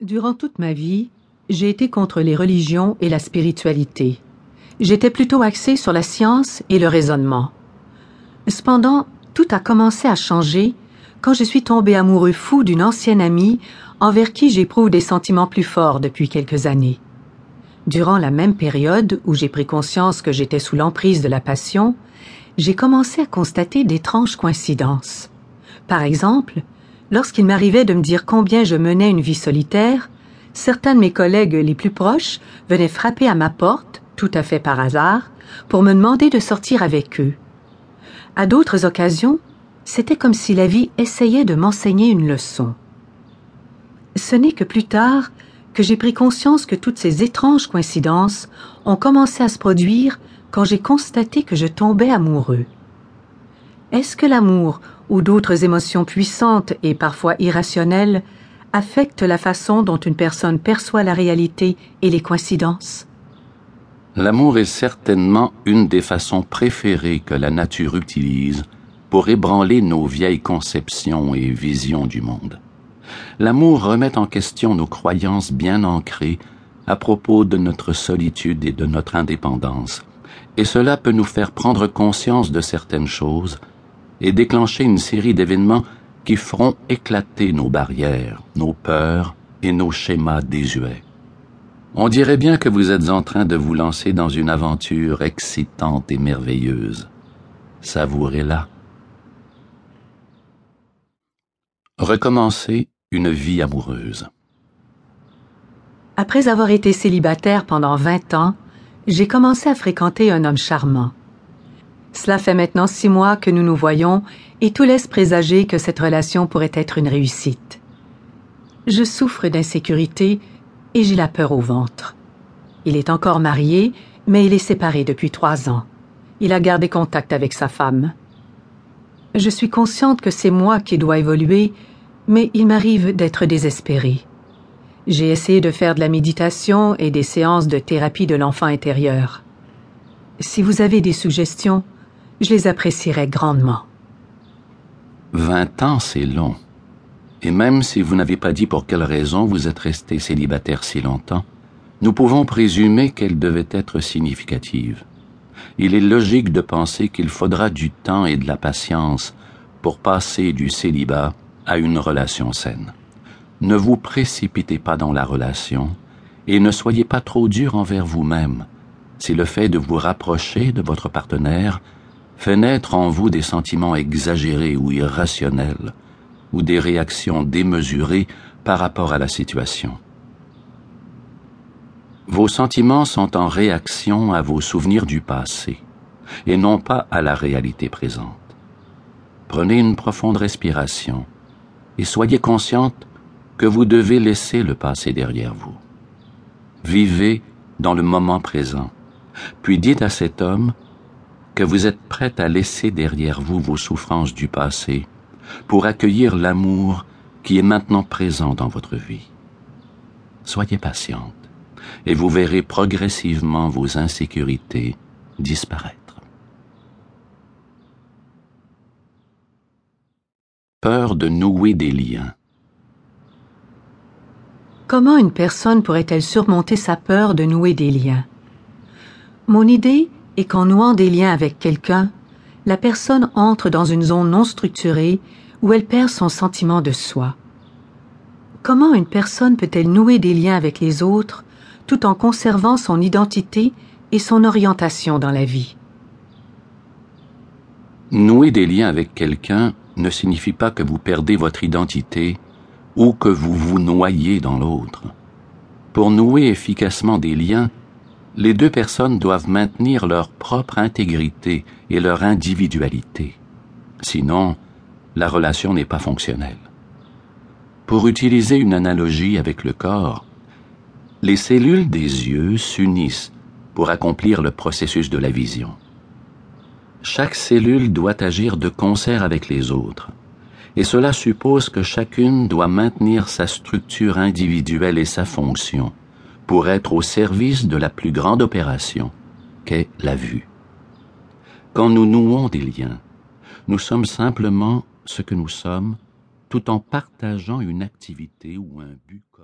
Durant toute ma vie, j'ai été contre les religions et la spiritualité. J'étais plutôt axée sur la science et le raisonnement. Cependant, tout a commencé à changer quand je suis tombée amoureux fou d'une ancienne amie envers qui j'éprouve des sentiments plus forts depuis quelques années. Durant la même période où j'ai pris conscience que j'étais sous l'emprise de la passion, j'ai commencé à constater d'étranges coïncidences. Par exemple, lorsqu'il m'arrivait de me dire combien je menais une vie solitaire, certains de mes collègues les plus proches venaient frapper à ma porte, tout à fait par hasard, pour me demander de sortir avec eux. À d'autres occasions, c'était comme si la vie essayait de m'enseigner une leçon. Ce n'est que plus tard que j'ai pris conscience que toutes ces étranges coïncidences ont commencé à se produire quand j'ai constaté que je tombais amoureux. Est-ce que l'amour ou d'autres émotions puissantes et parfois irrationnelles affectent la façon dont une personne perçoit la réalité et les coïncidences? L'amour est certainement une des façons préférées que la nature utilise pour ébranler nos vieilles conceptions et visions du monde. L'amour remet en question nos croyances bien ancrées à propos de notre solitude et de notre indépendance, et cela peut nous faire prendre conscience de certaines choses et déclencher une série d'événements qui feront éclater nos barrières, nos peurs et nos schémas désuets. On dirait bien que vous êtes en train de vous lancer dans une aventure excitante et merveilleuse. Savourez-la. Recommencer une vie amoureuse. Après avoir été célibataire pendant 20 ans, j'ai commencé à fréquenter un homme charmant. Cela fait maintenant 6 mois que nous nous voyons et tout laisse présager que cette relation pourrait être une réussite. Je souffre d'insécurité et j'ai la peur au ventre. Il est encore marié, mais il est séparé depuis 3 ans. Il a gardé contact avec sa femme. Je suis consciente que c'est moi qui dois évoluer, mais il m'arrive d'être désespérée. J'ai essayé de faire de la méditation et des séances de thérapie de l'enfant intérieur. Si vous avez des suggestions, je les apprécierais grandement. 20 ans, c'est long. Et même si vous n'avez pas dit pour quelle raison vous êtes resté célibataire si longtemps, nous pouvons présumer qu'elle devait être significative. Il est logique de penser qu'il faudra du temps et de la patience pour passer du célibat à une relation saine. Ne vous précipitez pas dans la relation et ne soyez pas trop dur envers vous-même si le fait de vous rapprocher de votre partenaire fait naître en vous des sentiments exagérés ou irrationnels ou des réactions démesurées par rapport à la situation. Vos sentiments sont en réaction à vos souvenirs du passé et non pas à la réalité présente. Prenez une profonde respiration et soyez consciente que vous devez laisser le passé derrière vous. Vivez dans le moment présent, puis dites à cet homme que vous êtes prête à laisser derrière vous vos souffrances du passé pour accueillir l'amour qui est maintenant présent dans votre vie. Soyez patiente et vous verrez progressivement vos insécurités disparaître. Peur de nouer des liens. Comment une personne pourrait-elle surmonter sa peur de nouer des liens? Mon idée est qu'en nouant des liens avec quelqu'un, la personne entre dans une zone non structurée où elle perd son sentiment de soi. Comment une personne peut-elle nouer des liens avec les autres tout en conservant son identité et son orientation dans la vie? Nouer des liens avec quelqu'un ne signifie pas que vous perdez votre identité ou que vous vous noyez dans l'autre. Pour nouer efficacement des liens, les deux personnes doivent maintenir leur propre intégrité et leur individualité. Sinon, la relation n'est pas fonctionnelle. Pour utiliser une analogie avec le corps, les cellules des yeux s'unissent pour accomplir le processus de la vision. Chaque cellule doit agir de concert avec les autres, et cela suppose que chacune doit maintenir sa structure individuelle et sa fonction pour être au service de la plus grande opération, qu'est la vue. Quand nous nouons des liens, nous sommes simplement ce que nous sommes, tout en partageant une activité ou un but commun.